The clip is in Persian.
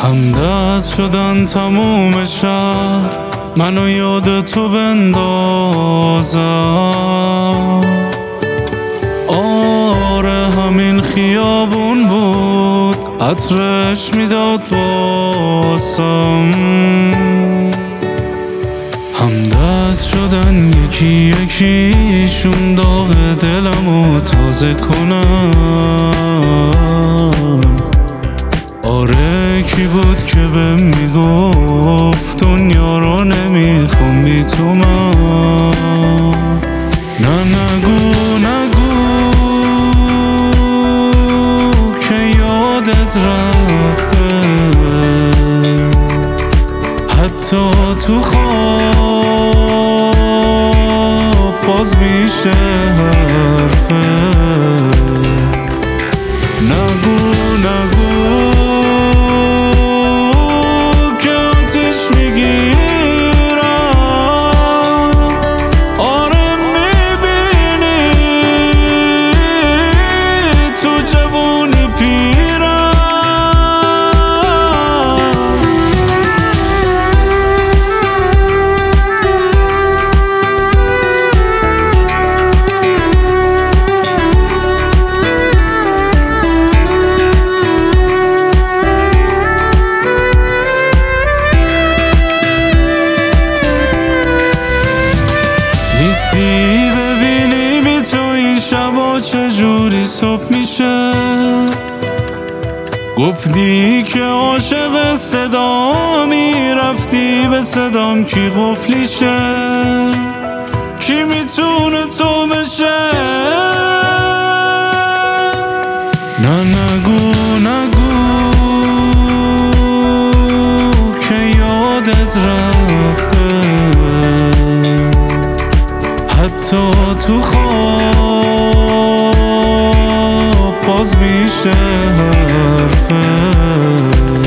همدست شدن تموم شهر منو یاد تو بندازم. آره همین خیابون بود عطرش میداد باسم. همدست شدن یکی یکیشون داغ دلمو تازه کنن. آره کی بود که بهم میگفت دنیا رو نمیخوام بی تو من. نه نگو که یادت رفته، حتی تو خواب باز میشه حرفه. نگو که آتش میگیرم. آره میبینی تو جوونی پیرم. نیستی ببینی بی تو این شبا چجوری صبح میشه. گفتی که عاشق صدامی، رفتی به صدام کی قفلیشه. کی میتونه تو بشه. نه نگو که یادت رفته، حتی تو خواب باز میشه حرفه.